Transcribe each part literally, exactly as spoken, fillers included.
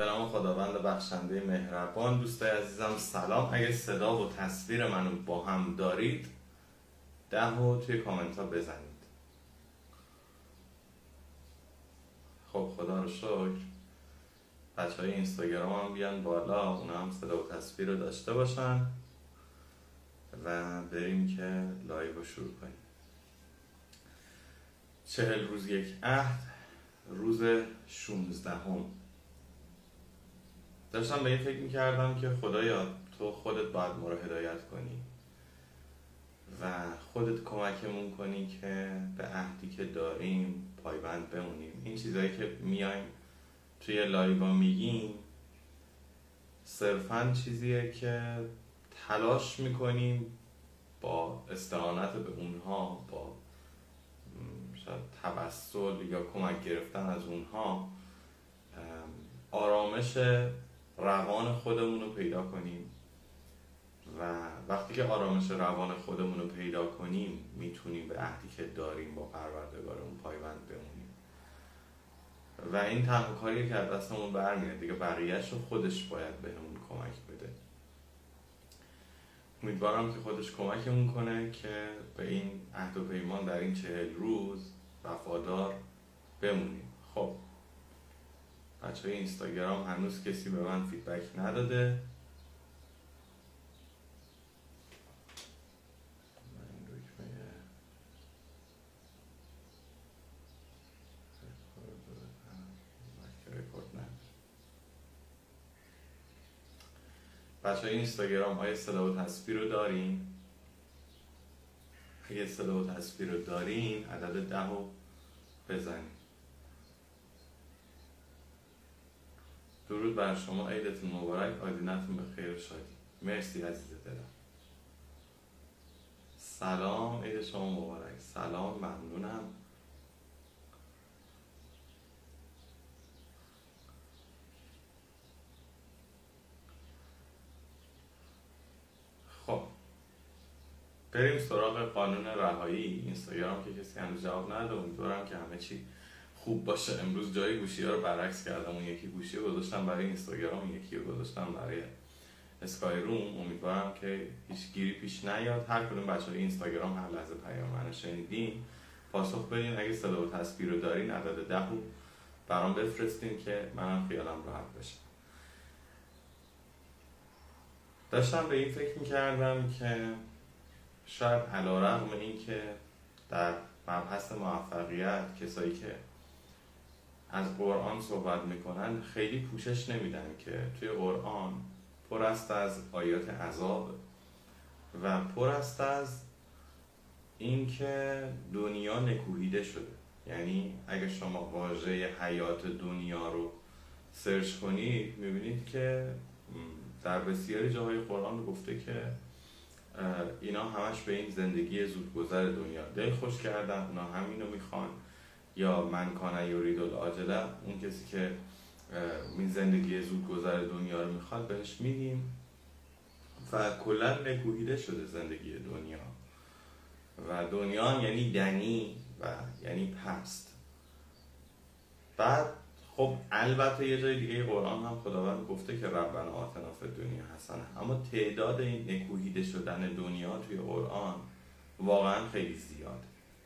به نام خداوند بخشنده مهربان. دوستای عزیزم سلام. اگه صدا و تصویر منو با هم دارید ده و توی کامنت ها بزنید. خب خدا رو شکر بچه های اینستاگرام هم بیان بالا، اونا هم صدا و تصویر رو داشته باشن و بریم که لایو رو شروع کنیم. چهل روز یک عهد، روز شونزدهم. داشتم به این فکر میکردم که خدایا تو خودت باید ما رو هدایت کنی و خودت کمکمون کنی که به عهدی که داریم پایبند بمونیم. این چیزایی که میایم توی لایو میگیم صرفاً چیزیه که تلاش میکنیم با استعانت به اونها، با شاید توسل یا کمک گرفتن از اونها آرامش روان خودمون رو پیدا کنیم و وقتی که آرامش روان خودمون رو پیدا کنیم میتونیم به عهدی که داریم با پروردگارمون پایبند بمونیم و این تنها کاریه که از دستمون برمیاد دیگه، بقیه‌اش رو خودش باید بهمون کمک بده. امیدوارم که خودش کمکمون کنه که به این عهد و پیمان در این چهل روز وفادار بمونیم. خب بچه های اینستاگرام هنوز کسی به من فیدبک نداده. بچه های اینستاگرام های صدا و تصویر رو دارین؟ اگه صدا و تصویر رو دارین عدد ده رو بزنین. درود بر شما، عیدتون مبارک، آدینتون به خیر و شادی. مرسی عزیز دلم. سلام، عید شما مبارک. سلام، ممنونم. خب بریم سراغ قانون رهایی. اینستاگرام که کسی هنوز جواب نداده، امیدوارم که همه چی خوب باشه. امروز جای گوشی ها رو برعکس کردم، اون یکی گوشی رو گذاشتم برای اینستاگرام، اون یکی رو گذاشتم برای اسکای روم. امیدوارم که هیچ گیری پیش نیاد. هر کدوم بچه‌های اینستاگرام هر لحظه پیام منو شنیدین پاسخ بدین. اگه صدا و تصویر رو دارین عدد ده رو برام بفرستین که منم خیالم راحت بشه. داشتم به این فکر میکردم که شاید علیرغم این که در مبحث موفقیت کسایی که از قرآن صحبت میکنن خیلی پوشش نمیدن که توی قرآن پر است از آیات عذاب و پر است از این که دنیا نکوهیده شده. یعنی اگه شما واژه حیات دنیا رو سرچ کنید میبینید که در بسیاری جاهای قرآن گفته که اینا همش به این زندگی زودگذر دنیا دل خوش کردن، اونا همینو میخوان، یا من کان یرید العاجله، اون کسی که این زندگی زودگذر دنیا رو میخواد بهش میگیم و کلا نکوهیده شده زندگی دنیا و دنیا یعنی دنی و یعنی پست. بعد خب البته یه جای دیگه قرآن هم خداوند گفته که ربنا آتنا فی الدنیا حسنه، اما تعداد این نکوهیده شدن دنیا توی قرآن واقعا خیلی زیاده.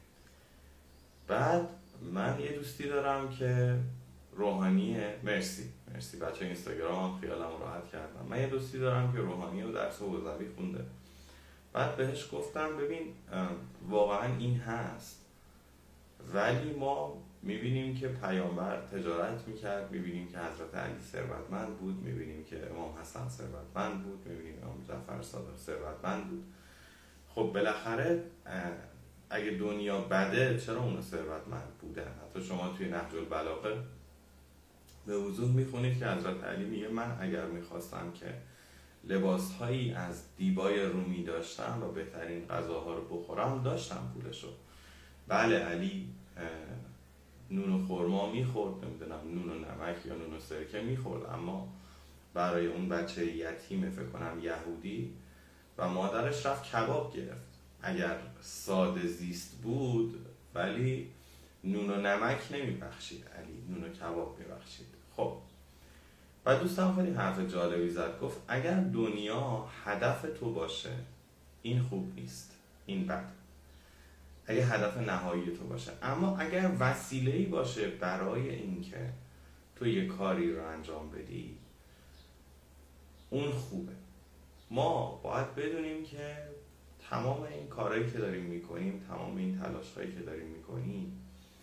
بعد من یه دوستی دارم که روحانیه. مرسی مرسی بچه اینستاگرام هم خیالم راحت کردم. من یه دوستی دارم که روحانیه و درس حوزوی خونده. بعد بهش گفتم ببین واقعا این هست، ولی ما میبینیم که پیامبر تجارت میکرد، میبینیم که حضرت علی ثروتمند بود، میبینیم که امام حسن ثروتمند بود، میبینیم امام جعفر صادق ثروتمند بود. خب بالاخره اگه دنیا بده چرا اونا ثروتمند بودن؟ حتی شما توی نهج البلاغه به وضوح میخونید که حضرت علی میگه من اگر میخواستم که لباسهایی از دیبای رومی داشتم و بهترین غذاها رو بخورم داشتم پولشو. بله علی نون و خرما میخورد، نمیدونم نون و نمک یا نون و سرکه میخورد، اما برای اون بچه یتیم فکر کنم یهودی و مادرش رفت کباب گرفت. اگر ساده زیست بود ولی نون و نمک نمیبخشید علی، نون و کباب میبخشید. خب و دوستم خیلی حرف جالبی زد، گفت اگر دنیا هدف تو باشه این خوب نیست، این بد، اگه هدف نهایی تو باشه. اما اگر وسیله‌ای باشه برای اینکه تو یه کاری رو انجام بدی اون خوبه. ما باید بدونیم که تمام این کارهایی که داریم میکنیم، تمام این تلاش‌هایی که داریم میکنیم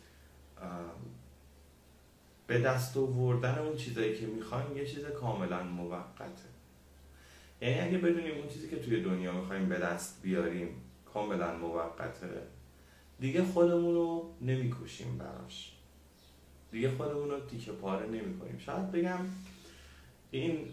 به دست آوردن اون چیزایی که میخوایم یه چیز کاملا موقته. یعنی اگه بدونیم اون چیزی که توی دنیا میخوایم به دست بیاریم کاملا موقته، دیگه خودمون رو نمیکشیم براش، دیگه خودمون رو تیکه پاره نمی کنیم. شاید بگم این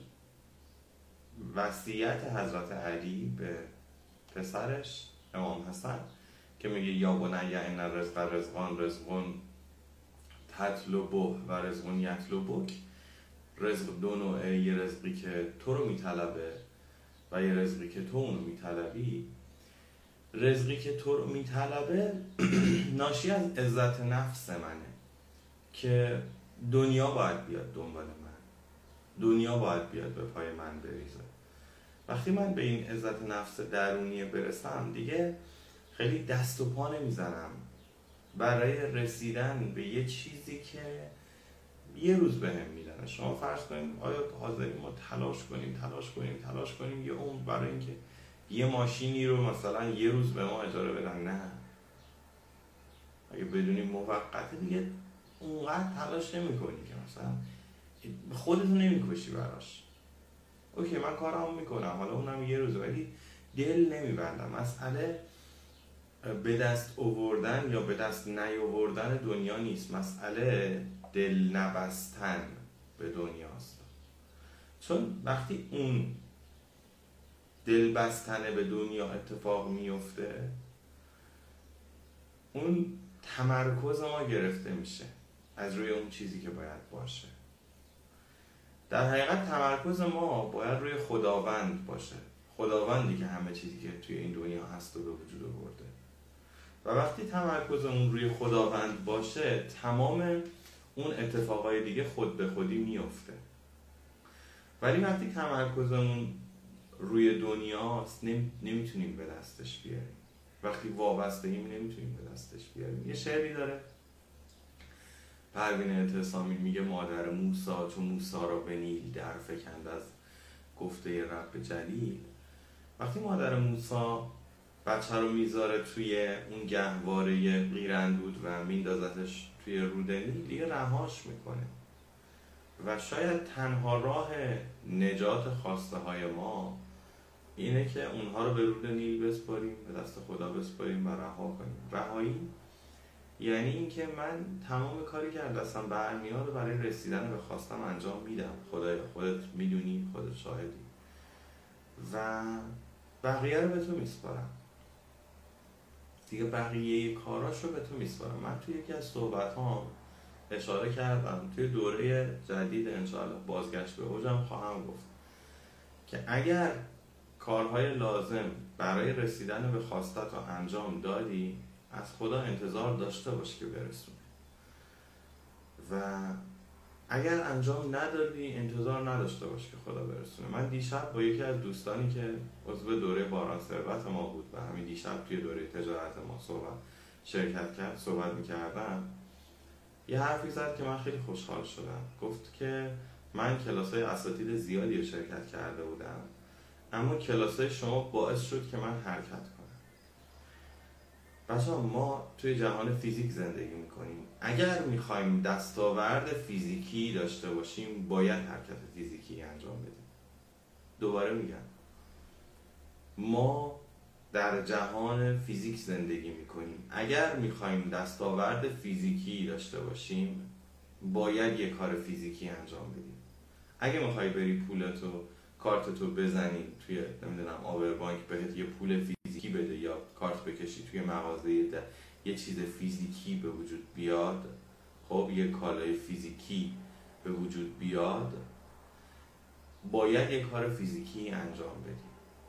وصیت حضرت علی به پسرش امام حسن که میگه یا بنی ان الرزق رزقان رزقون تطلبه و رزقون یطلبک، رزق دو نوعه، یه رزقی که تو رو میطلبه و یه رزقی که تو اونو میطلبی. رزقی که تو رو میطلبه ناشی از عزت نفس منه که دنیا باید بیاد دنبال من، دنیا باید بیاد به پای من بریزه. وقتی من به این عزت نفس درونی برسم دیگه خیلی دست و پا نمیزنم برای رسیدن به یه چیزی که یه روز بهم میدن. شما فرض کنید آیا حاضریم ما تلاش کنیم تلاش کنیم تلاش کنیم یه عمر برای اینکه یه ماشینی رو مثلا یه روز به ما اجاره بدن؟ نه. اگه بدونیم موقته دیگه اونقدر تلاش نمی کنی که مثلا خودتو نمی کشی براش. اوکی من کارمو میکنم حالا اونم یه روز، ولی دل نمیبندم. مسئله به دست آوردن یا به دست نیاوردن دنیا نیست، مسئله دل نبستن به دنیاست. چون وقتی اون دل بستن به دنیا اتفاق میفته اون تمرکز ما گرفته میشه از روی اون چیزی که باید باشه. در حقیقت تمرکز ما باید روی خداوند باشه، خداوندی که همه چیزی که توی این دنیا هست و به وجود آورده. و وقتی تمرکزمون روی خداوند باشه تمام اون اتفاقای دیگه خود به خودی میفته. ولی وقتی تمرکزمون روی دنیاست نمیتونیم به دستش بیاریم. وقتی وابسته ایم نمیتونیم به دستش بیاریم. یه شعری داره پروین اعتصامی میگه مادر موسی چون موسی را به نیل در فکند از گفته رب جلیل. وقتی مادر موسی بچه رو میذاره توی اون گهواره قیراندود و میندازتش توی رود نیل دیگه رهاش میکنه. و شاید تنها راه نجات خواسته های ما اینه که اونها رو به رود نیل بسپاریم، به دست خدا بسپاریم و رها کنیم. رهایی یعنی این که من تمام کاری که از دستم برمیاد برای رسیدن به خواستم انجام میدم. خدایا خودت میدونی، خودت شاهدی و بقیه رو به تو میسپارم دیگه، بقیه کاراش رو به تو میسپارم. من توی یکی از صحبت ها اشاره کردم توی دوره جدید انشاءالله بازگشت به اوجم خواهم گفت که اگر کارهای لازم برای رسیدن به خواستت رو انجام دادی از خدا انتظار داشته باش که برسونه، و اگر انجام ندادی انتظار نداشته باش که خدا برسونه. من دیشب با یکی از دوستانی که عضو دوره باران ثروت ما بود و همین دیشب توی دوره تجارت ما صحبت شرکت کرد صحبت میکردم، یه حرفی زد که من خیلی خوشحال شدم. گفت که من کلاسای اساتید زیادی رو شرکت کرده بودم اما کلاسای شما باعث شد که من حرکت کنم. بچه‌ها ما توی جهان فیزیک زندگی میکنیم. اگر میخوایم دستاورد فیزیکی داشته باشیم باید حرکت فیزیکی انجام بدیم. دوباره میگم ما در جهان فیزیک زندگی میکنیم. اگر میخوایم دستاورد فیزیکی داشته باشیم باید یه کار فیزیکی انجام بدیم. اگه میخوای بری پولتو کارتتو بزنی توی نمیدونم آور بانک بهت یه پول فیزیکی بده یا کارت بکشی توی مغازه یه چیز فیزیکی به وجود بیاد، خب یه کالای فیزیکی به وجود بیاد، باید یه کار فیزیکی انجام بدیم.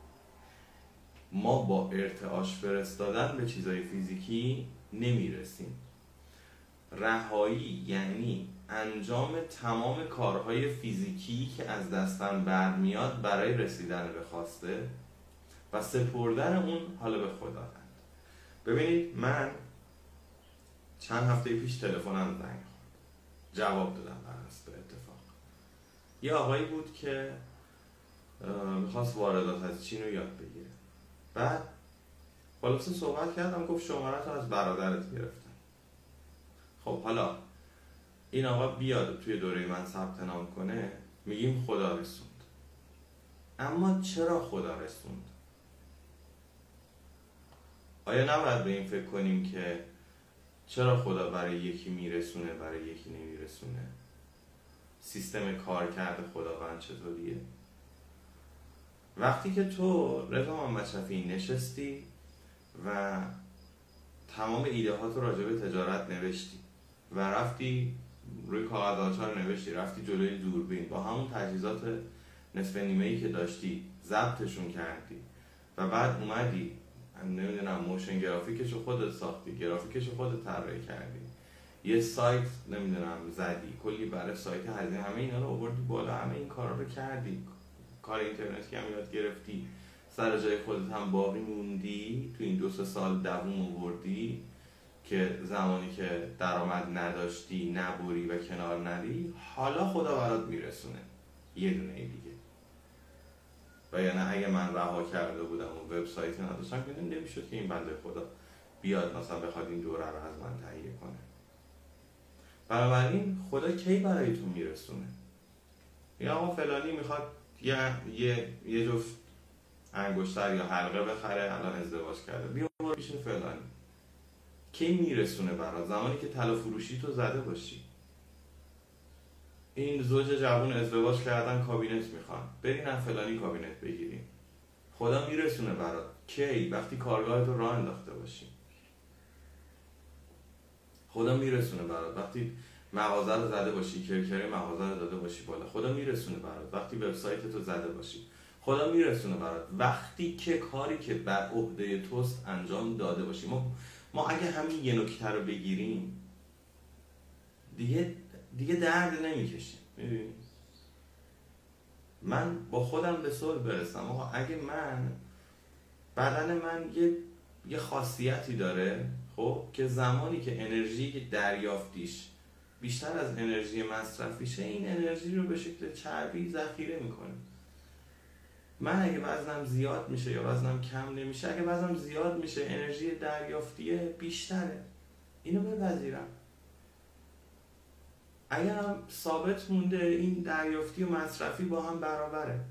ما با ارتعاش فرستادن به چیزای فیزیکی نمیرسیم. رهایی یعنی انجام تمام کارهای فیزیکی که از دستم برمیاد برای رسیدن به خواسته و سپردن اون حالا به خداوند. ببینید من چند هفته پیش تلفنم زنگ خورد، جواب دادم برعکس به اتفاق. یه آقایی بود که میخواست واردات از چین رو یاد بگیره. بعد خلاصه صحبت کردم، گفت شمارت رو از برادرت گرفتم. خب حالا این آقا بیاد توی دوره من ثبت نام کنه، میگیم خدا رسوند. اما چرا خدا رسوند؟ آیا نباید به این فکر کنیم که چرا خدا برای یکی میرسونه برای یکی نمیرسونه؟ سیستم کار کرده خداوند چطوریه؟ وقتی که تو رضا محمد شفیعی نشستی و تمام ایده ها تو راجع به تجارت نوشتی و رفتی روی کاغذ آچار نوشتی، رفتی جلوی دوربین با همون تجهیزات نصف نیمه‌ای که داشتی ضبطشون کردی و بعد اومدی نمیدونم موشن گرافیکشو خودت ساختی، گرافیکشو خودت طراحی کردی، یه سایت نمیدونم زدی، کلی برای سایت هزینه، همه اینا رو آوردی بالا، همه این کارا رو کردی، کار اینترنتی هم یاد گرفتی، سر جای خودت هم باقی موندی، تو این دو سه سال دووم آوردی که زمانی که درآمد نداشتی نبوری و کنار نری، حالا خدا برات میرسونه یه دونه دیگه. و یا نه اگه من رها کرده بودم و وبسایتی نداشتم که نمیشد که این بنده خدا بیاد مثلا بخواد این دوره رو از من تهیه کنه. بنابراین خدا کی برای تو میرسونه؟ یا آقا فلانی میخواد یه یه یه جفت انگشتر یا حلقه بخره، الان ازدواج کرده، بیا برو پیش فلانی. کی میرسونه برات؟ زمانی که طلا فروشی تو زده باشی. این زوج جوان ازدواج کردن کابینت میخوان، برین از فلانی کابینت بگیرین. خدا میرسونه برات کی؟ وقتی کارگاه تو راه انداخته باشی. خدا میرسونه برات وقتی مغازه رو زده باشی، کرکره مغازه رو داده باشی بالا. خدا میرسونه برات وقتی وبسایت تو زده باشی. خدا میرسونه برات وقتی که کاری که بر عهده توست انجام داده باشی. ما ما اگه همین یه نکته رو بگیریم دیگه دیگه درد نمیکشیم. میدونی؟ من با خودم به صلح برسم. آقا اگه من بدن من یه یه خاصیتی داره، خب که زمانی که انرژی دریافتیش بیشتر از انرژی مصرفیشه، این انرژی رو به شکل چربی ذخیره میکنه. من اگه وزنم زیاد میشه یا وزنم کم نمیشه، اگه وزنم زیاد میشه انرژی دریافتیه بیشتره، اینو بپذیرم. اگر هم ثابت مونده این دریافتی و مصرفی با هم برابره،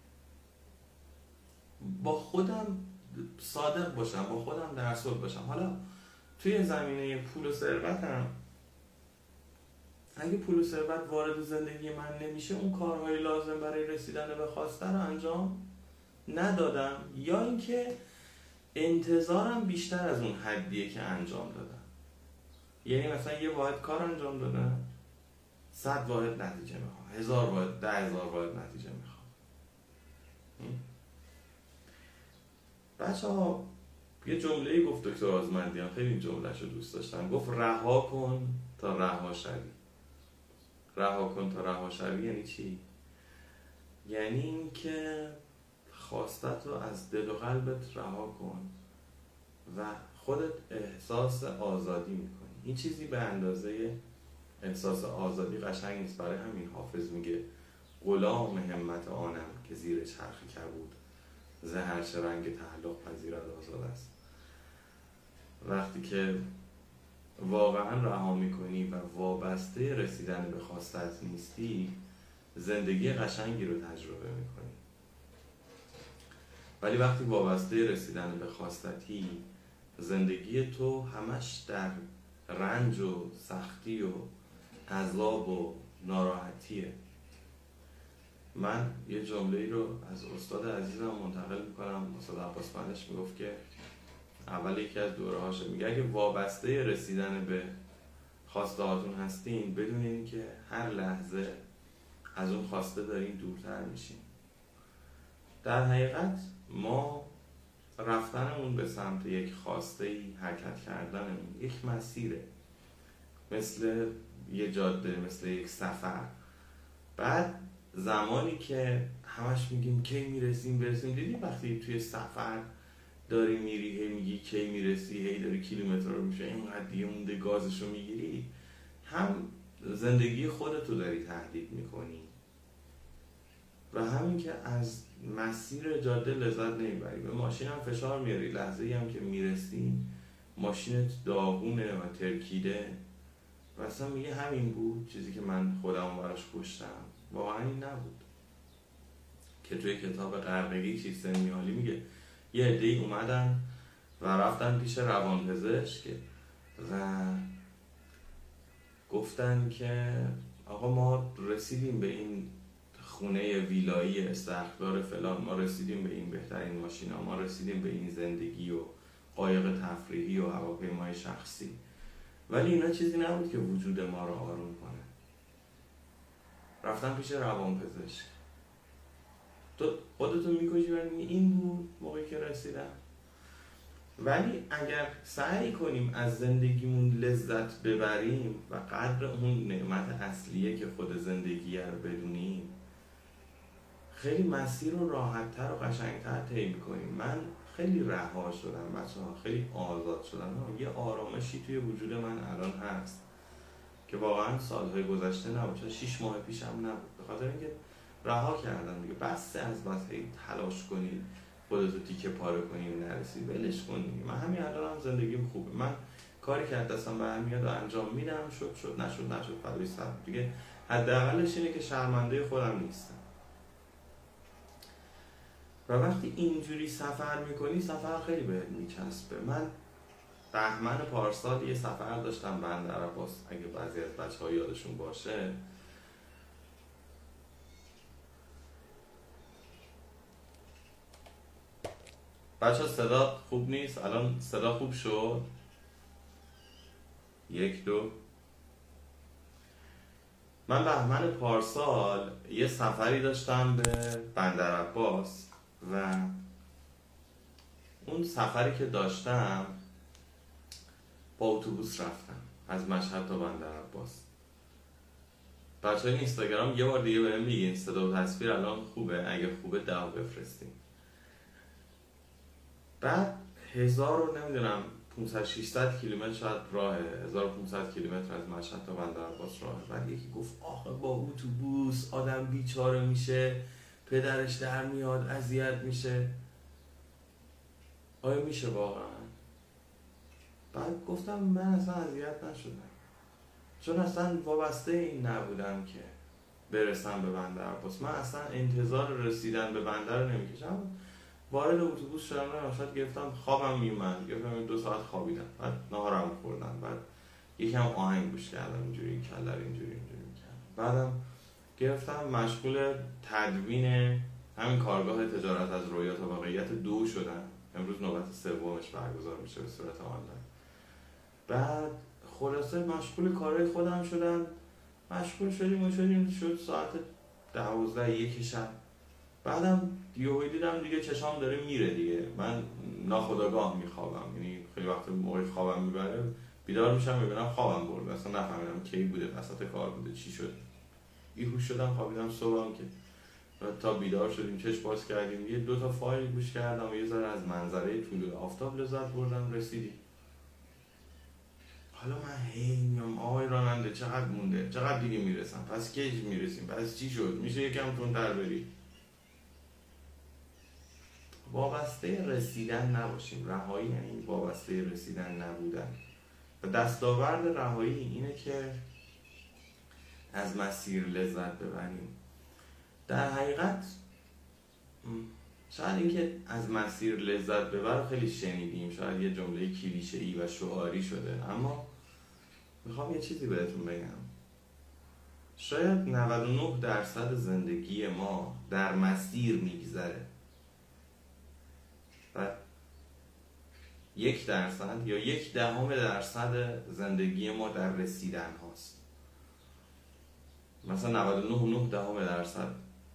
با خودم صادق باشم، با خودم در صلح باشم. حالا توی زمینه پول و ثروتم، اگه پول و ثروت وارد زندگی من نمیشه، اون کارهای لازم برای رسیدن به خواسته رو انجام ندادم، یا اینکه انتظارم بیشتر از اون حدیه که انجام دادم. یعنی مثلا یه واحد کار انجام دادم، صد واحد نتیجه میخوام، هزار واحد، ده هزار واحد نتیجه میخوام. بچه ها یه جمله‌ای گفت دکتر آزمندیان، خیلی این جمله‌شو دوست داشتم. گفت رها کن تا رها شوی. رها کن تا رها شوی یعنی چی؟ یعنی این که خواستت رو از دل و قلبت رها کن و خودت احساس آزادی میکنی. این چیزی به اندازه احساس آزادی قشنگ نیست. برای همین حافظ میگه غلام همت آنم که زیر چرخ کبود، ز هر چه رنگ تعلق پذیرد آزاد است. وقتی که واقعا رها میکنی و وابسته رسیدن به خواستت نیستی، زندگی قشنگی رو تجربه میکنی. ولی وقتی وابسته رسیدن به خواستتی، زندگی تو همش در رنج و سختی و عذاب و ناراحتیه. من یه جمله‌ای رو از استاد عزیزم منتقل میکنم. استاد عباس پنش میگفت که اول یکی از دوره هاشه، میگه اگه وابسته رسیدن به خواسته هاتون هستین، بدونین که هر لحظه از اون خواسته دارین دورتر میشین. در حقیقت ما رفتنمون به سمت یک خواسته‌ای، حرکت کردنمون یک مسیره، مثل یه جاده، مثل یک سفر. بعد زمانی که همش میگیم کی میرسیم برسیم، دیدی وقتی توی سفر داری میری هی میگی کی میرسی، هی داری کیلومتر رو میشه اینقدر دیگه مونده گازشو میگیری، هم زندگی خودتو داری تهدید میکنی و همین که از مسیر جاده لذت نمیبری، به ماشین هم فشار میاری، لحظه ای هم که میرسی ماشینت داغونه و ترکیده و اصلا میگه همین بود چیزی که من خودم براش کشتم. واقعا این نبود که توی کتاب غرقگی چیست میالی میگه یه عده‌ای اومدن و رفتن پیش روانپزشک و گفتن که آقا ما رسیدیم به این خونه ویلایی استخدار فلان، ما رسیدیم به این بهترین ماشینا، ما رسیدیم به این زندگی و قایق تفریحی و هواپیمای شخصی، ولی اینا چیزی نبود که وجود ما رو آروم کنه. رفتن پیش روانپزشک. تو خودتون میکشی و میگی این بود موقعی که رسیدم. ولی اگر سعی کنیم از زندگیمون لذت ببریم و قدر اون نعمت اصلیه که خود زندگیه رو بدونیم، خیلی مسیر رو راحت‌تر و قشنگ‌تر طی می‌کنیم. من خیلی رها شدم بچه‌ها، خیلی آزاد شدم. یه آرامشی توی وجود من الان هست که واقعا سالهای گذشته نبود، شش ماه پیشم نبود، به خاطر اینکه رها کردم دیگه. بسته از بس هی تلاش کنید خودتو تیکه پاره کنی و نرسی، ولش کنی. من همین الان هم زندگیم خوبه، من کاری که دستم برمیاد و انجام میدم، شد شد نشد نشد فدای سر دیگه. حداقلش اینه که شرمنده خودم نیستم. و وقتی اینجوری سفر میکنی سفر خیلی بهت میچسبه. من بهمن پارسال یه سفر داشتم بندرعباس، اگه بعضی از بچه‌ها یادشون باشه. بچه صدا خوب نیست، الان صدا خوب شد؟ یک دو. من بهمن پارسال یه سفری داشتم به بندرعباس و اون سفری که داشتم با اتوبوس رفتم از مشهد تا بندرعباس. بچه های اینستاگرام یه بار دیگه بهم میگین صدا و تصویر الان خوبه؟ اگه خوبه ده بفرستیم. بعد هزار و نمیدونم پانصد ششصد کیلومتر شاید راهه، هزار و پانصد کیلومتر از مشهد تا بندرعباس راهه. بعد یکی گفت آخه با اتوبوس آدم بیچاره میشه، پدرش در میاد، اذیت میشه. آیا میشه واقعا؟ بعد گفتم من اصلا اذیت نشدم، چون اصلا وابسته این نبودم که برسم به بندرعباس. من اصلا انتظار رسیدن به بندر رو نمیکشم. وارد اتوبوس شدم، نشد گرفتم، خوابم میومد، گفتم دو ساعت خوابیدم، بعد نهارم خوردم، بعد یکم آهنگ گوش کردم، اینجوری کلر اینجوری اینجوری می‌کردم. بعدم گرفتم مشغول تدوین همین کارگاه تجارت از رویا تا واقعیت دو شدم. امروز نوبت سومش برگزار میشه به صورت آنلاین. بعد خلاصه مشغول کارهای خودم شدم، مشغول شدیم و شدیم شد ساعت دوازده یک شب. بعدم یهو دیدم دیگه چشام داره میره دیگه، من ناخودآگاه میخوابم، یعنی خیلی وقت موقع خوابم میبره بیدار میشم میبینم خوابم برده، اصلا نفهمیدم کی بوده، وسط کار بوده، چی شد. بیهوش شدم، خوابیدم. صبحم که تا بیدار شدیم چشم باز کردیم، یه دو تا فایل گوش کردم و یه ذره از منظره طلوع آفتاب لذت بردم. رسیدیم. حالا من هی میام آقای راننده چقدر مونده، چقدر دیگه میرسم، پس کی میرسیم، پس چی شد، میشه یکم تندتر بری. وابسته رسیدن نباشیم. رهایی یعنی وابسته رسیدن نبودن. و دستاورد رهایی اینه که از مسیر لذت ببریم. در حقیقت شاید اینکه از مسیر لذت ببر خیلی شنیدیم، شاید یه جمله کلیشه‌ای و شعاری شده، اما میخوام یه چیزی بهتون بگم. شاید نود و نه درصد زندگی ما در مسیر میگذره و یک درصد یا یک دهم درصد زندگی ما در رسیدن هاست. مثلا نود و نه و نه دهم درصد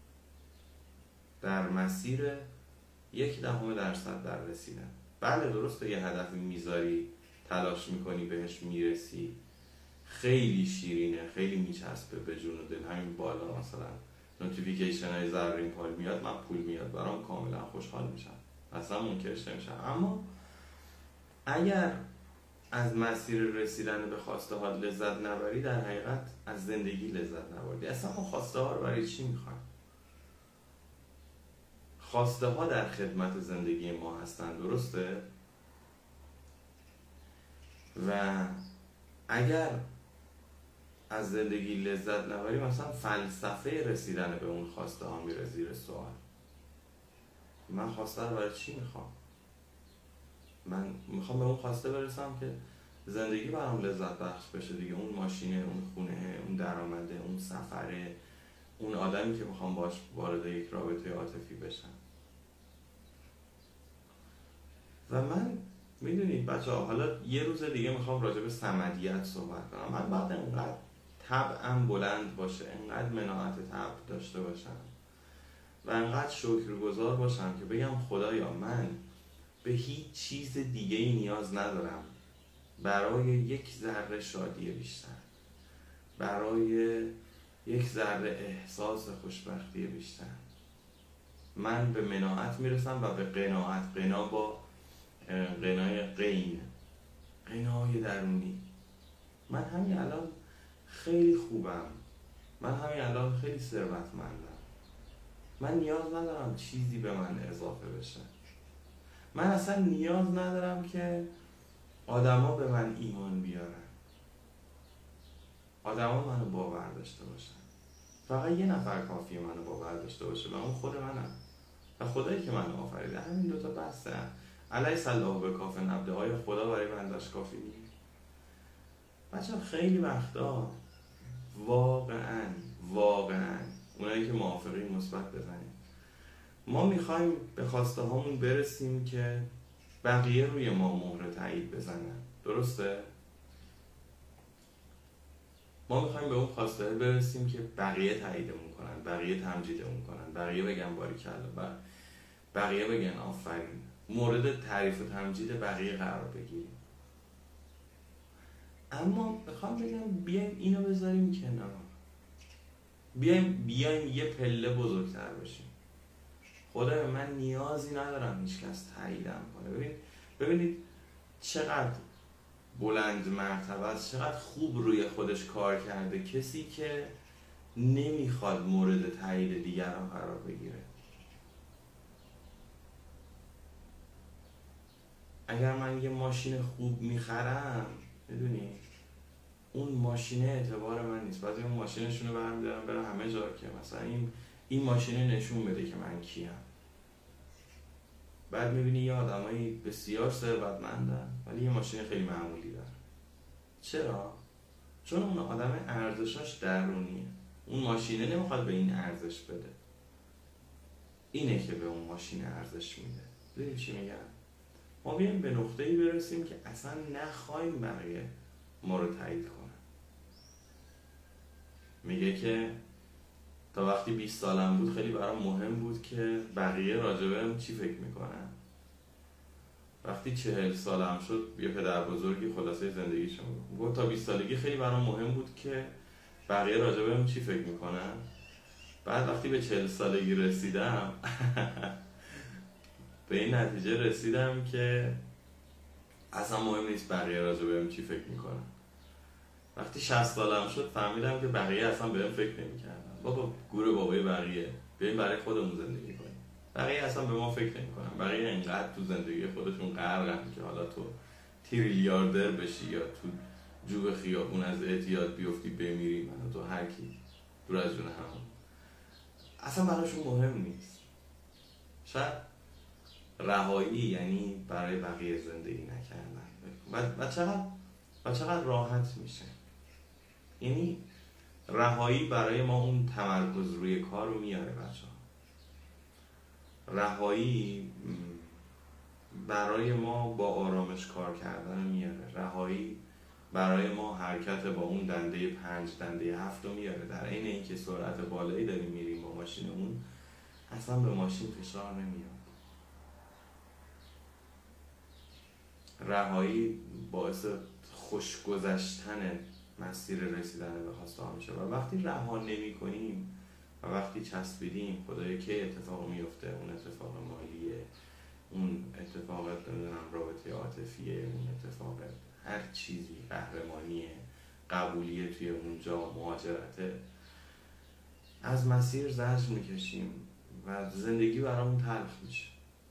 در مسیر، یک دهم درصد در رسیدن. بله درسته یه هدفی میذاری، تلاش میکنی بهش میرسی، خیلی شیرینه، خیلی میچسبه به جون و دل. همین بالا مثلا نوتیفیکیشن های زرین پال میاد، من پول میاد برام، کاملا خوشحال میشم، اصلا منکرش نمیشم. اما اگر از مسیر رسیدن به خواسته ها لذت نبری، در حقیقت از زندگی لذت نبردی. اصلا ما خواسته ها رو برای چی میخوایم؟ خواسته ها در خدمت زندگی ما هستن، درسته؟ و اگر از زندگی لذت نبری، مثلا فلسفه رسیدن به اون خواسته ها میره زیر سوال. من خواسته رو برای چی میخوام؟ من میخوام به اون خواسته برسم که زندگی برام لذت بخش بشه دیگه. اون ماشینه، اون خونه، اون درآمده، اون سفره، اون آدمی که میخوام باش وارد یک رابطه عاطفی بشم. و من میدونید بچه ها، حالا یه روز دیگه میخوام راجع به صمدیت صحبت کنم. من بعد انقدر طبعم بلند باشه، انقدر مناعت طبع داشته باشم و انقدر شکرگزار باشم که بگم خدایا من به هیچ چیز دیگه ای نیاز ندارم برای یک ذره شادی بیشتر، برای یک ذره احساس خوشبختی بیشتر. من به مناعت میرسم و به قناعت، قنا با قنای قین، قنای درونی. من همین الان خیلی خوبم، من همین الان خیلی ثروتمندم، من نیاز ندارم چیزی به من اضافه بشه. من اصلا نیاز ندارم که آدما به من ایمان بیارن، آدما منو باور داشته باشن. فقط یه نفر کافیه منو باور داشته باشه و اون خود منم و خدایی که منو آفریده. همین دوتا بسته. علیه الله به کاف نبده، های خدا برای بندش کافی نیست. بچه خیلی وقتا واقعا واقعا اونایی که موافقین مثبت بزنیم، ما میخوایم به خواسته هامون برسیم که بقیه روی ما مهر تایید بزنن، درسته؟ ما میخوایم به اون خواسته برسیم که بقیه تاییدمون کنن، بقیه تمجیدمون کنن، بقیه بگن باریکلا، بقیه بگن آفرین، مورد تعریف و تمجید بقیه قرار بگیریم. اما میخوام بگم بیایم اینو بذاریم کنار، بیایم بیایم یه پله بزرگتر بشیم. خدای من نیازی ندارم هیچ کس تاییدم کنه. ببینید ببینید چقدر بلند مرتبه است، چقدر خوب روی خودش کار کرده کسی که نمیخواد مورد تایید دیگران قرار بگیره. اگر من یه ماشین خوب میخرم، میدونی اون ماشینه اعتبار من نیست. بعضی اون ماشینشون رو برمیدارم برم همه جا که مثلا این این ماشینه نشون بده که من کیم. بعد میبینی یه آدمایی بسیار ثروتمندن ولی یه ماشین خیلی معمولی دارن. چرا؟ چون اون آدم ارزشاش درونیه، اون ماشینه نمیخواد به این ارزش بده، اینه که به اون ماشین ارزش میده. ببین چی میگم؟ ما بیایم به نقطه‌ای برسیم که اصلا نخوایم بقیه ما رو تایید کنن. میگه که تا وقتی بیست سالم بود خیلی برام مهم بود که بقیه راجبم چی فکر میکنن. وقتی چهل سالم شد یه پدر بزرگی خلاصه زندگیشون گفت تا بیست سالگی خیلی برام مهم بود که بقیه راجبم چی فکر میکنن. بعد وقتی به چهل سالگی رسیدم به این نتیجه رسیدم که اصلا مهم نیست بقیه راجبم چی فکر میکنن. وقتی شصت سالم شد فهمیدم که بقیه اصلا بهم فکر نمیکردن. بابا گور بابای بقیه، بیایم برای خودمون زندگی کنیم. بقیه اصلا به ما فکر نمیکنن. بقیه انقدر تو زندگی خودشون غرقن که حالا تو تریلیاردر بشی یا تو جوب خیابون از اعتیاد بیفتی بمیری، من تو هر کی دور از جون هم اصلا براشون مهم نیست. شاید رهایی یعنی برای بقیه زندگی نکردن و, و چقدر و چقدر راحت میشه. یعنی رهایی برای ما اون تمرکز روی کار رو میاره بچه ها. رهایی برای ما با آرامش کار کردن میاره. رهایی برای ما حرکت با اون دنده پنج دنده هفت رو میاره. در این اینکه سرعت بالایی داریم میریم با ماشینمون، اصلا به ماشین فشار نمیاد. رهایی باعث خوش گذشتن مسیر رسیدن به خواسته ها میشه. و وقتی رها نمی کنیم و وقتی چسبیدیم خدایا که اتفاق میفته، اون اتفاق مالیه، اون اتفاق نمیدونم رابطه عاطفیه، اون اتفاق هر چیزی، قهرمانیه، قبولیه توی اونجا، مهاجرته، از مسیر زجر میکشیم و زندگی برامون تلخ میشه.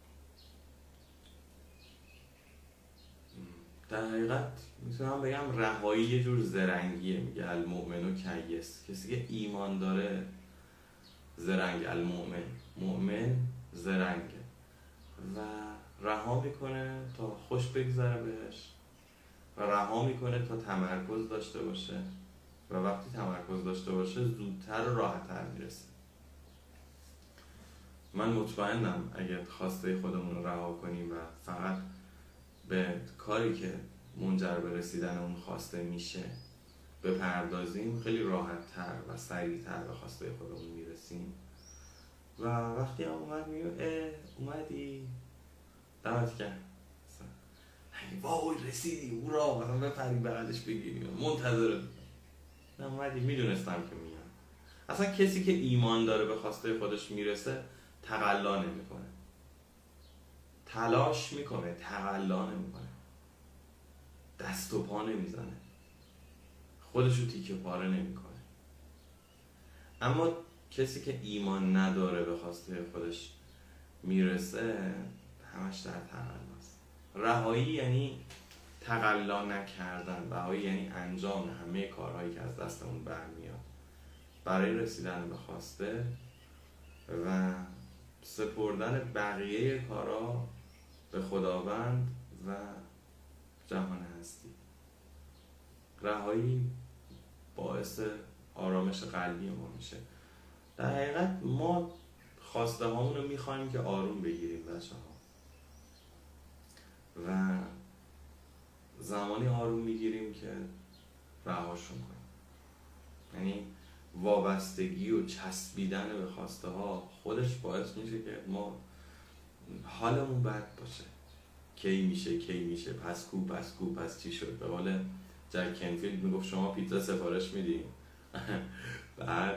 در حقیقت میتونم بگم رهایی یه جور زرنگیه. میگه المؤمن کیس، کسی که ایمان داره زرنگ، المؤمن، مؤمن زرنگه و رها میکنه تا خوش بگذره بهش و رها میکنه تا تمرکز داشته باشه و وقتی تمرکز داشته باشه زودتر و راحت‌تر میرسه. من مطمئنم اگر خواسته خودمون رو رها کنیم و فقط به کاری که منجر به رسیدن اون خواسته میشه بپردازیم، خیلی راحت‌تر و سریع‌تر به خواسته خودمون میرسیم. و وقتی هم اومد میگم اه اومدی دمت گرم، وای رسیدی، هورا، مثلا بپری بغلش بگیریم، منتظرم اومدی، میدونستم که میام. اصلا کسی که ایمان داره به خواسته خودش میرسه تقلا نمیکنه، تلاش میکنه، تقلا نمیکنه، دست و پا نمیزنه، خودشو تیکه پاره نمیکنه. اما کسی که ایمان نداره به خواسته خودش میرسه همش در تقلاست. رهایی یعنی تقلا نکردن، رهایی یعنی انجام همه کارهایی که از دستمون برمیاد برای رسیدن به خواسته و سپردن بقیه کارها به خداوند و جهان هستی. رهایی باعث آرامش قلبی ما میشه. در حقیقت ما خواسته هامون رو میخوایم که آروم بگیریم بچه ها و زمانی آروم میگیریم که رهاشون کنیم. یعنی وابستگی و چسبیدن به خواسته ها خودش باعث میشه که ما حالمون بد باشه. کی میشه کی میشه، پس کو پس کو پس چی شد. به قول جک کنفیلد میگفت شما پیتزا سفارش میدین بعد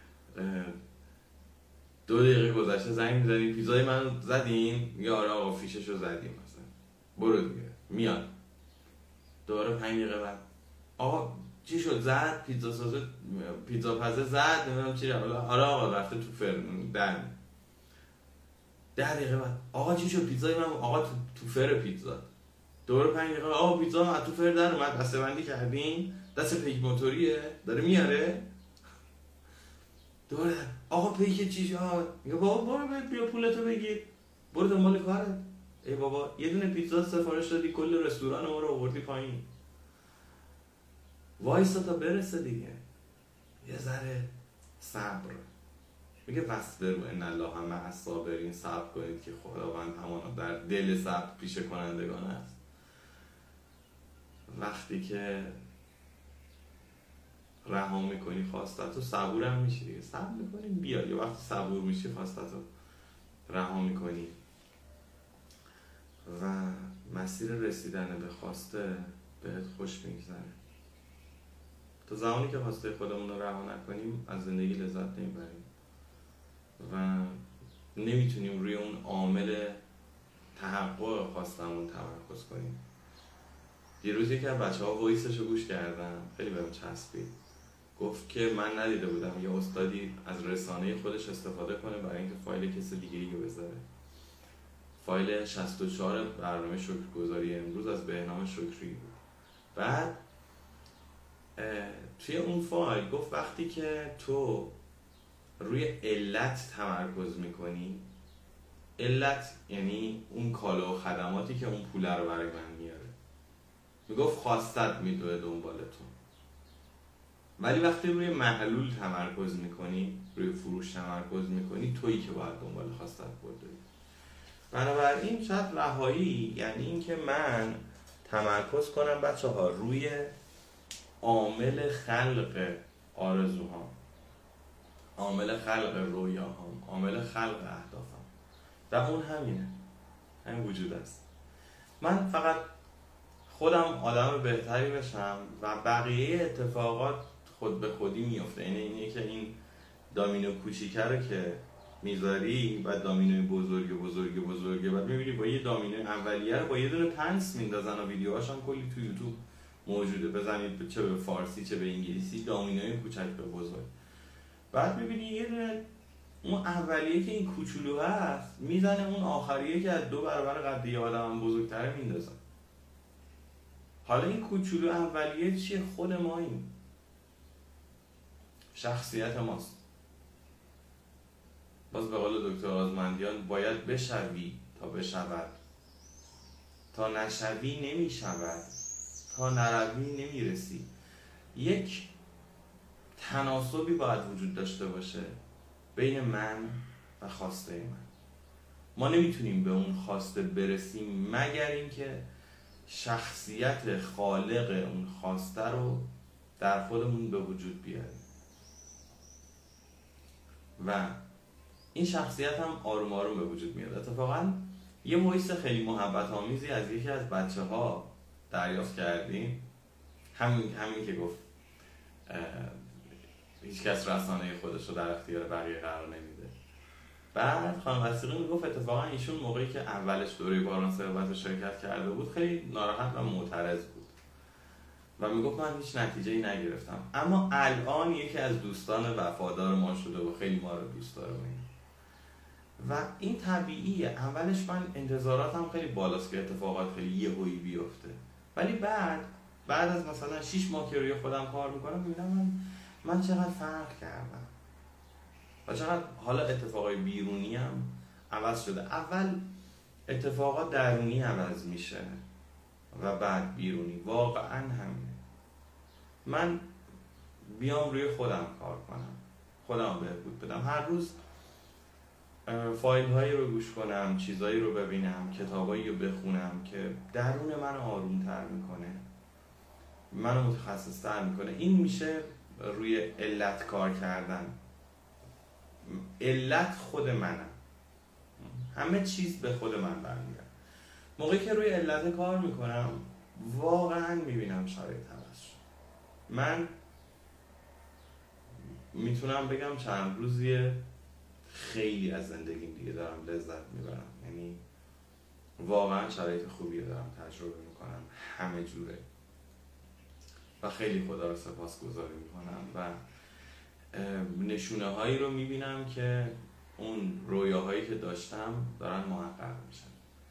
دو دقیقه گذشته زنگ میزنین پیتزای من زدین؟ میگه آره آقا فیششو زدیم مثلا، برو دیگه. میاد دوباره پنج دقیقه بعد آقا چی شد؟ زد پیتزا سازه پیتزا پزه زد نمیدونم چی. آره آقا رفته تو فرن دن. ده دقیقه بعد آقا چی شد؟ پیتزای من آقا تو, تو فر پیتزا. دوباره پنج دقیقه آقا پیتزا از تو فر در اومد، بسته بندی کردین، دست پیک موتوریه داره میاره. دوباره آقا پیک چی شد؟ میگه بابا برو بیا پولتو بگیر برو دنبال کارت. ای بابا یه دونه پیتزا سفارش دادی کل رستوران ما رو آوردی پایین، وایسا تا برسه دیگه، یه ذره صبر. میگه واصبروا ان الله مع الصابرین، صبر کنید که خداوند همانا در دل صبر پیشه کنندگان است. وقتی که رها میکنی خواستت رو صبور هم میشی دیگه، صبر میکنی بیا. یا وقتی صبور میشی خواستت رو رها میکنی و مسیر رسیدن به خواسته بهت خوش میگذره. تا زمانی که خواسته خودمون رو رها نکنیم از زندگی لذت نمیبریم و نمیتونیم روی اون عامل تحقق خواستمون تمرکز کنیم. یه روز یکی از بچه ها وایسش رو گوش کردم، خیلی بهم چسبید. گفت که من ندیده بودم یه استادی از رسانه خودش استفاده کنه برای اینکه فایل کسی دیگه رو بذاره. فایل شصت و چهار برنامه شکرگزاری امروز از بهنام شکری بود. بعد توی اون فایل گفت وقتی که تو روی علت تمرکز میکنی، علت یعنی اون کالا و خدماتی که اون پول رو برای من میاره، میگفت خواستت میدوه دنبال تو. ولی وقتی روی محلول تمرکز میکنی، روی فروش تمرکز میکنی، تویی که باید دنبال خواستت بدوی. بنابراین شاید رهایی یعنی این که من تمرکز کنم بچه ها روی عامل خلق آرزوهام، عامل خلق رویاهام، عامل خلق اهدافم و اون همینه، همین وجود است. من فقط خودم آدم بهتری بشم و بقیه اتفاقات خود به خودی میفته. یعنی اینه که این دامینو کوچیکه رو که میذاری و دامینوی بزرگ بزرگ بزرگ بعد میبینی با یه دامینوی اولیه رو با یه دونه پنس میندازن و ویدیوهاش هم کلی تو یوتیوب موجوده، بزنید چه به فارسی چه به انگلیسی دامینوی کوچک به بزرگ، بعد میبینی یه دونه اون اولیه که این کوچولو هست میزنه اون آخریه که از دو برابر قد یه آدم بزرگتره میندازن. حالا این کوچولو اولیه چیه؟ خود ماییم، شخصیت ماست. باز به قول دکتر آزمندیان باید بشوی تا بشود، تا نشوی نمیشود، تا نروی نمیرسی. یک تناسبی باید وجود داشته باشه بین من و خواسته من. ما نمیتونیم به اون خواسته برسیم مگر اینکه شخصیت خالق اون خواسته رو در خودمون به وجود بیاریم و این شخصیت هم آروم آروم به وجود میاد. اتفاقا یه وایس خیلی محبت آمیزی از یکی از بچه ها دریافت کردیم، همین همین که گفت هیچ کس رسانه خودش رو در اختیار بقیه قرار نمیده. بعد خانم وثیقی میگفت اتفاقا ایشون موقعی که اولش دوره باران ثروت رو شرکت کرده بود خیلی ناراحت و معترض بود و میگفت من هیچ نتیجه‌ای نگرفتم، اما الان یکی از دوستان وفادار ما شده و خیلی ما رو دوست داره و این طبیعیه. اولش من انتظاراتم خیلی بالاست که اتفاقات خیلی یهویی بیفته، ولی بعد بعد از مثلا شش ماه که روی خودم کار میکنم میبینم من من چقدر فرق کردم و چقدر حالا اتفاقای بیرونی هم عوض شده. اول اتفاقات درونی عوض میشه و بعد بیرونی. واقعا همینه. من بیام روی خودم کار کنم، خودم بهبود بدم، هر روز فایل هایی رو گوش کنم، چیزایی رو ببینم، کتابایی رو بخونم که درون من آروم تر میکنه، منو متخصص تر میکنه. این میشه روی علت کار کردن. علت خود منم، همه چیز به خود من برمیگرده. موقعی که روی علت کار میکنم واقعا میبینم شرایط عوض شد. من میتونم بگم چند روزیه خیلی از زندگیم دیگه دارم لذت میبرم، یعنی واقعا شرایط خوبی دارم تجربه میکنم همه جوره و خیلی خدا رو سپاسگزاری میکنم و نشونه هایی رو میبینم که اون رویاهایی که داشتم دارن محقق میشن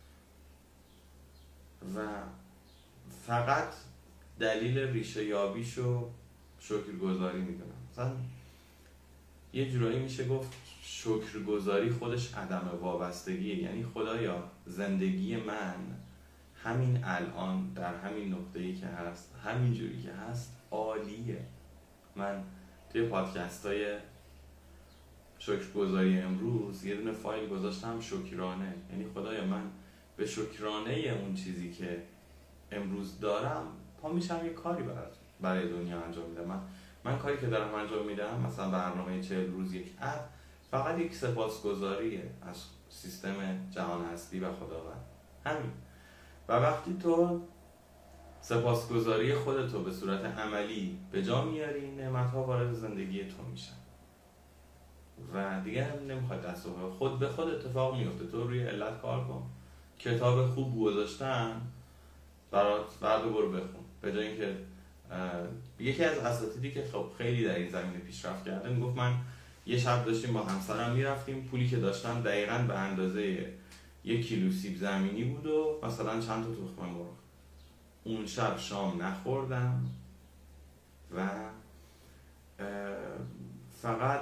و فقط دلیل ریشه یابیشو شکرگزاری میدونم. مثلا یه جورایی میشه گفت شکرگزاری خودش عدم وابستگیه. یعنی خدایا زندگی من همین الان در همین نقطه‌ای که هست، همین جوری که هست عالیه. من توی پادکست های شکرگزاری امروز یه دونه فایل گذاشتم شکرانه، یعنی خدایا من به شکرانه اون چیزی که امروز دارم پا میشم یه کاری برات برای دنیا انجام میدم. من من کاری که دارم انجام میدم، مثلا برنامه چهل روز یک اپ، فقط یک سپاسگزاریه از سیستم جهان هستی و خداوند، همین. و وقتی تو سپاسگزاری خودتو به صورت عملی به جا میاری، نعمت‌ها وارد زندگی تو میشن و دیگه هم نمیخواد دست و پا، خود به خود اتفاق میفته. تو روی علت کار کن، کتاب خوب گذاشتن برات، بعد برو بخون. به جای اینکه یکی از اساتیدی که خب خیلی در این زمینه پیشرفت کرده میگفت من یه شب داشتیم با همسرم میرفتیم، پولی که داشتم دقیقاً به اندازه یک کیلو سیب زمینی بود و مثلا چند تا تخم مرغ. اون شب شام نخوردم و فقط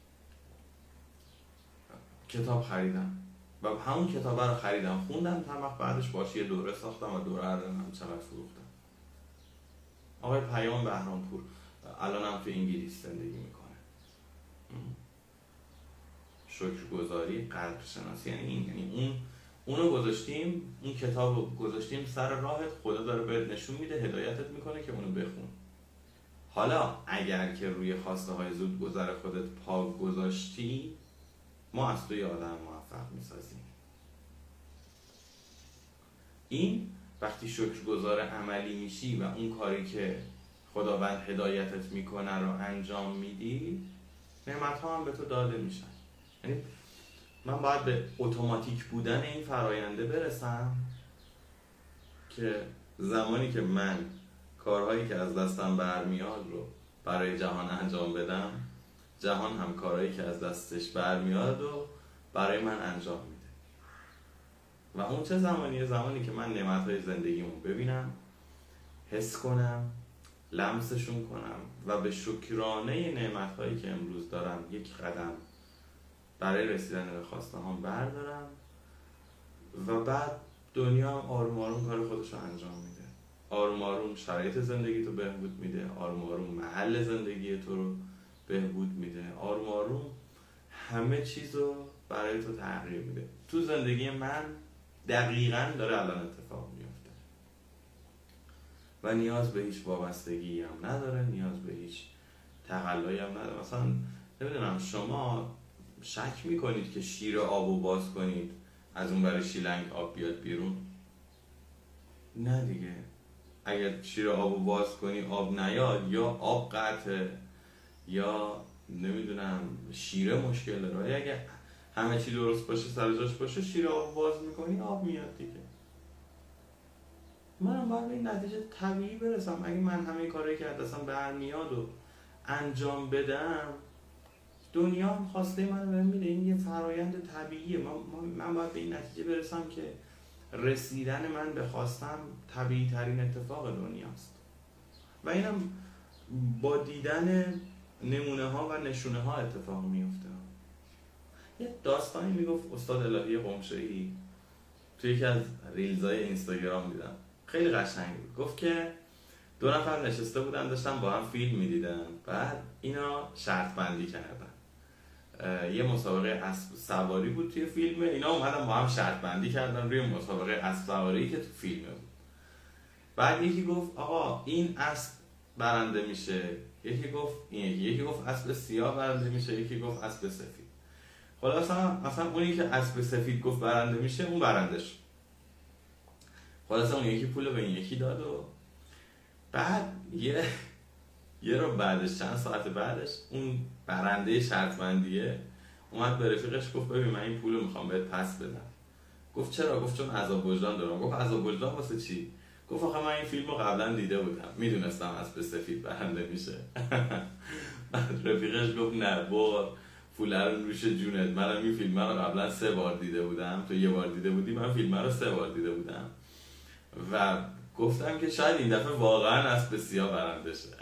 کتاب خریدم و همون کتاب رو خریدم، خوندم، تا وقت بعدش باشه یه دوره ساختم و دوره رو هم چقدر فروختم. آقای پیام بهرامپور الان هم تو انگلیس زندگی میکنه. شکرگزاری، قدر شناسی یعنی این، یعنی اون اونو گذاشتیم، اون کتابو گذاشتیم سر راهت، خدا داره بهت نشون میده، هدایتت میکنه که اونو بخون. حالا اگر که روی خواسته های زود گذر خودت پا گذاشتی، ما از توی آدم موفق میسازیم. این وقتی شکرگزار عملی میشی و اون کاری که خداوند هدایتت میکنه رو انجام میدی، نعمت ها هم به تو داده میشن. یعنی من باید به اتوماتیک بودن این فراینده برسم که زمانی که من کارهایی که از دستم برمیاد رو برای جهان انجام بدم، جهان هم کارهایی که از دستش برمیاد رو برای من انجام میده. و اون چه زمانیه؟ زمانی که من نعمتهای زندگیمو ببینم، حس کنم، لمسشون کنم و به شکرانه نعمتهایی که امروز دارم یک قدم برای رسیدن به خواسته هم بردارم و بعد دنیا هم آروم آروم کار خودش رو انجام میده. آروم آروم شرایط زندگی تو بهبود میده، آروم آروم محل زندگی تو رو بهبود میده، آروم آروم همه چیز رو برای تو تغییر میده. تو زندگی من دقیقاً داره الان اتفاق میفته و نیاز به هیچ وابستگی هم نداره، نیاز به هیچ تقلایی هم نداره. مثلا نمیدونم شما شک میکنید که شیر آبو باز کنید از اون برای شیلنگ آب بیاد بیرون؟ نه دیگه. اگر شیر آبو باز کنی آب نیاد، یا آب قطعه یا نمیدونم شیره مشکل داره. اگر همه چی درست باشه، سر جاش باشه، شیر آب باز میکنی آب میاد دیگه. منم باید به این نتیجه طبیعی برسم. اگه من همه کارهایی که دستم برمیاد و انجام بدم، دنیا هم خواسته من بهم میده. این یه فرایند طبیعیه. من, من باید به این نتیجه برسم که رسیدن من به خواستم طبیعی ترین اتفاق دنیاست. و اینم با دیدن نمونه ها و نشونه ها اتفاق میفته. یه داستانی میگفت استاد الهی قمشه‌ای توی یکی از ریلزهای اینستاگرام دیدم، خیلی قشنگ بود. گفت که دو نفر نشسته بودن داشتن با هم فیلم میدیدن، بعد اینا شرط بندی کردن. یه مسابقه اسب سواری بود توی فیلم، اینا اومدن با هم شرط بندی کردن روی مسابقه اسب سواری که تو فیلمه بود. بعد یکی گفت آقا این اسب برنده میشه، یکی گفت این یکی یکی گفت اسب سیاه برنده میشه، یکی گفت اسب سفید. خلاصا مثلا اونی که اسب سفید گفت برنده میشه اون برنده شد. خلاصا اون یکی پول به این یکی داد و بعد یه یه رو بعدش چند ساعت بعدش اون برنده شرط بندیه اومد به رفیقش گفت ببین من این پولو میخوام بهت پس بدم. گفت چرا؟ گفت چون عذاب وجدان دارم. گفت عذاب وجدان واسه چی؟ گفت آخه من این فیلمو قبلا دیده بودم، میدونستم اسب سفید برنده میشه. رفیقش گفت نه بابا پول رو نوش جونت، منم این فیلم رو قبلا سه بار دیده بودم، تو یه بار دیده بودی، من فیلم رو سه بار دیده بودم و گفتم که شاید این دفعه واقعا اسب سیاه برنده شه.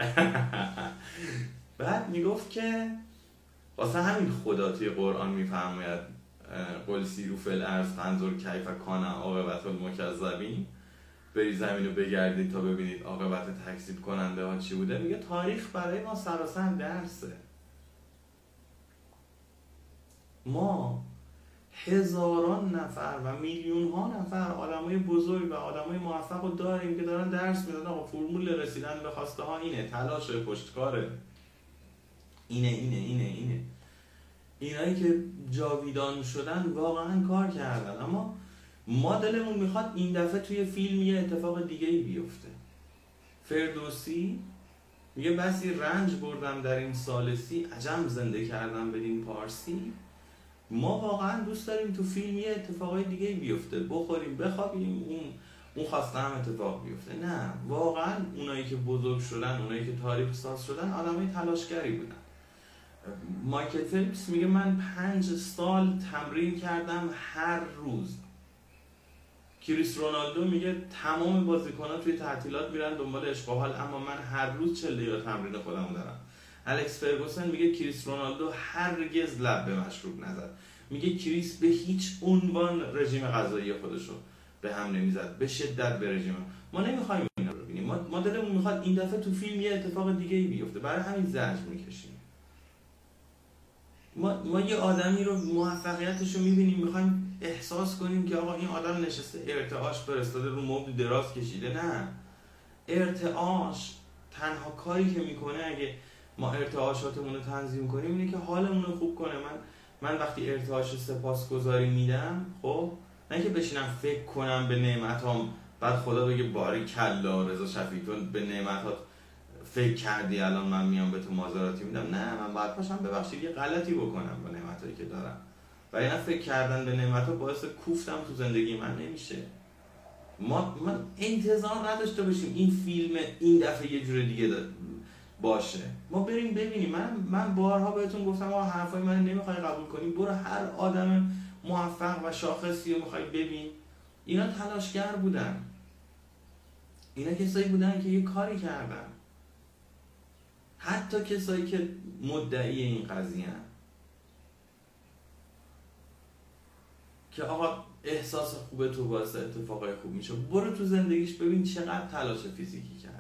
بعد میگفت که واسه همین خدا توی قرآن میفرماید قل سیروا فی الارض فانظروا کیف کان عاقبة المکذبین، بری زمین رو بگردید تا ببینید عاقبت تکذیب کننده ها چی بوده. میگه تاریخ برای ما سراسر درسه. ما هزاران نفر و میلیون ها نفر آدمای بزرگ و آدمای موفق رو داریم که دارن درس میدن آقا فرمول رسیدن به خواسته ها اینه، تلاش پشتکاره، اینه اینه اینه اینه. اینایی که جاویدان شدن واقعا کار کردن، اما ما دلمون میخواد این دفعه توی فیلم یه اتفاق دیگه ای بیفته. فردوسی میگه بسی رنج بردم در این ثالثی، عجم زنده کردم بدین پارسی. ما واقعا دوست داریم تو فیلم یه اتفاقای دیگه ای بیفته، بخوریم بخوابیم اون اون خواسته هم اتفاق بیفته. نه، واقعا اونایی که بزرگ شدن، اونایی که تاریخ ساز شدن آدمای تلاشگری بودن. مایکل فیلیپس میگه من پنج سال تمرین کردم هر روز. کریس رونالدو میگه تمام بازیکن‌ها توی تعطیلات میرن دنبال عشق و حال، اما من هر روز چهل دقیقه تمرین خودم دارم. الکس فرگوسن میگه کریس رونالدو هرگز لب به مشروب نزد. میگه کریس به هیچ عنوان رژیم غذایی خودشو به هم نمیزد، به شدت به رژیم. ما نمیخوایم اینا رو ببینیم. ما ما دلمون میخواد این دفعه تو فیلم یه اتفاق دیگه ای بیفته، برای همین زجر میکشیم. ما ما یه آدمی رو موفقیتش رو میبینیم، میخوایم احساس کنیم که آقا این آدم نشسته ارتعاش فرستاده رو مبل دراز کشیده. نه، ارتعاش تنها کاری که میکنه اگه ما ارتعاشاتمون رو تنظیم کنیم اینه که حالمون رو خوب کنه. من من وقتی ارتعاش سپاسگزاری میدم، خب نه که بشینم فکر کنم به نعمتام بعد خدا بگه باری کلا رضا شفیعی تو به نعمتات فکر کردی الان من میام به تو مازراتی میدم؟ نه، من باید پاشم ببخشید یه غلطی بکنم با نعمتایی که دارم. و اینا فکر کردن به نعمتها باعث کوفتم تو زندگی من نمیشه. ما من انتظار نداشته باشیم این فیلم این دفعه یه جور دیگه باشه. ما بریم ببینیم. من من بارها بهتون گفتم آقا حرفای من نمیخوای قبول کنیم، برو هر آدم موفق و شاخصی رو میخوای ببین. اینا تلاشگر بودن، اینا کسایی بودن که یه کاری کردن. حتی کسایی که مدعی این قضیه هن. که آقا احساس خوبه تو باعث اتفاقای خوب میشه، برو تو زندگیش ببین چقدر تلاش فیزیکی کرده.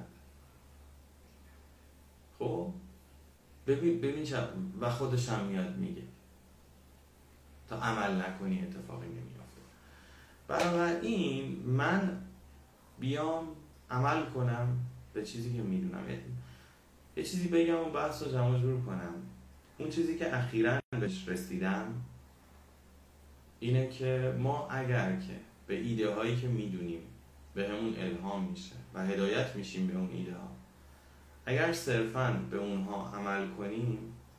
خب ببین ببین چه و خودش هم میاد میگه تا عمل نکنی اتفاقی نمیافته. بنابراین من بیام عمل کنم به چیزی که میدونم، یه چیزی بگم و بحث رو جمع جور کنم. اون چیزی که اخیراً بهش رسیدم اینه که ما اگر که به ایده هایی که میدونیم به همون الهام میشه و هدایت میشیم به اون ایده ها، اگر صرفاً به اونها عمل کنیم،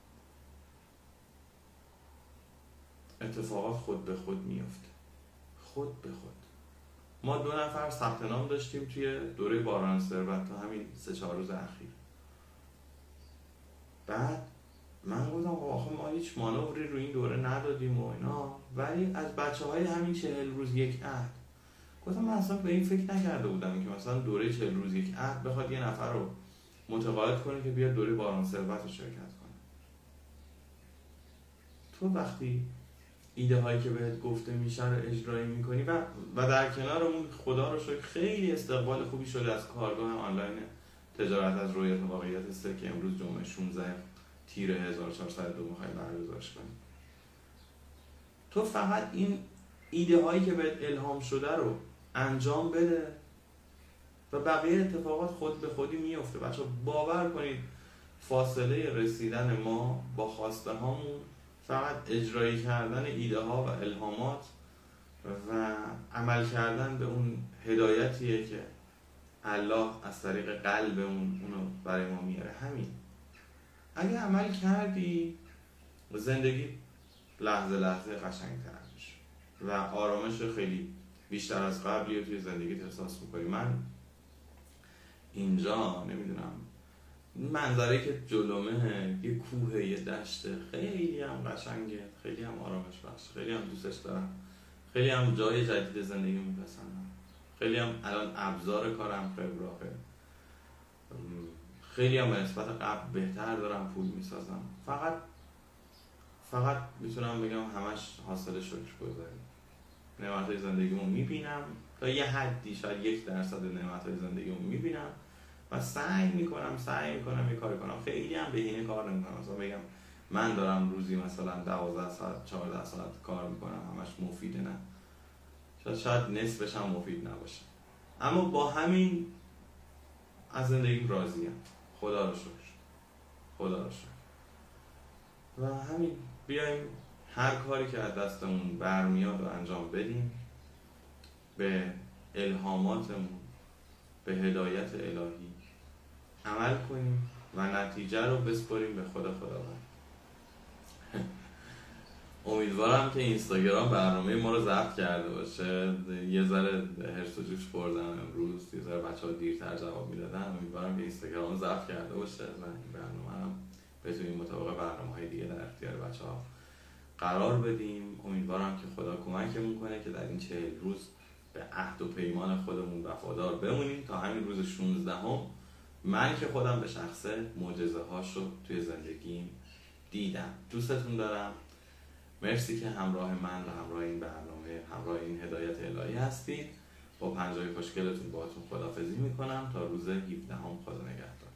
اتفاقات خود به خود میفته. خود به خود. ما دو نفر ثبت نام داشتیم توی دوره باران ثروت تا همین سه چهار روز اخیر. بعد من گفتم آخه ما هیچ مانوری رو این دوره ندادیم و اینا، ولی از بچه های همین چهل روز یک عهد گفتم من اصلا به این فکر نکرده بودم که مثلا دوره چهل روز یک عهد بخواد یه نفر رو متقاعد کنه که بیاد دوره باران ثروت رو شرکت کنه. تو وقتی ایده هایی که بهت گفته میشه رو اجرایی میکنی و و در کنار اون خدا رو شکر خیلی استقبال خوبی شده از کارگاه آنلاین تجارت از رویت واقعیت سه که امروز جمعه شانزده تیر هزار و چهارصد و دو میخوای برگزارش کنی. تو فقط این ایده هایی که بهت الهام شده رو انجام بده و بقیه اتفاقات خود به خودی میفته. بچه باور کنید فاصله رسیدن ما با خواسته هامون فقط اجرایی کردن ایده ها و الهامات و عمل کردن به اون هدایتیه که الله از طریق قلبمون اونو برای ما میاره. همین. اگه عمل کردی زندگی لحظه لحظه قشنگ‌تر میشه و آرامش خیلی بیشتر از قبلی رو توی زندگیت احساس می‌کنی. من اینجا نمیدونم منظره که جلومه یه کوه، یه دشت، خیلی هم قشنگه، خیلی هم آرامش بخش، خیلی هم دوستش دارم، خیلی هم جای جدید زندگی میپسندم، خیلی هم الان ابزار کارم خبراته، خیلی هم به نسبت قبل بهتر دارم پول میسازم. فقط فقط میتونم بگم همش حاصل شکر گذاری. نعمتهای زندگیمو میبینم تا یه حدی، شاید یک درصد نعمتهای زندگیمو میبینم و سعی میکنم سعی میکنم یه کاری کنم. خیلی هم بهینه کار نمیکنم. مثلا بگم من دارم روزی مثلا دوازده ساعت چهارده ساعت کار میکنم همش مفیده، نه، شاید شاید نصفش هم مفید نباشه، اما با همین از زندگیم راضیم. خدا رو شکر، خدا رو شکر. و همین بیایم هر کاری که از دستمون برمیاد و انجام بدیم، به الهاماتمون، به هدایت الهی عمل کنیم و نتیجه رو بسپاریم به خدا خداوند. امیدوارم که اینستاگرام برنامه ما رو ضبط کرده باشه. یه ذره هرس و جوش خوردم امروز، یه ذره بچه‌ها دیرتر جواب میدادن. امیدوارم که اینستاگرام رو ضبط کرده باشه و این برنامه رو بتونیم مطابق برنامه‌های دیگه در اختیار بچه‌ها قرار بدیم. امیدوارم که خدا کمکمون کنه که در این چهل روز به عهد و پیمان خودمون وفادار بمونیم تا همین روز شانزدهم من که خودم به شخصه معجزه هاشو توی زندگیم دیدم. دوستتون دارم. مرسی که همراه من و همراه این برنامه، همراه این هدایت الهی هستید. با پنجه‌های خوشگلتون باهاتون خداحافظی میکنم تا روز هفدهم. خدا نگهدار.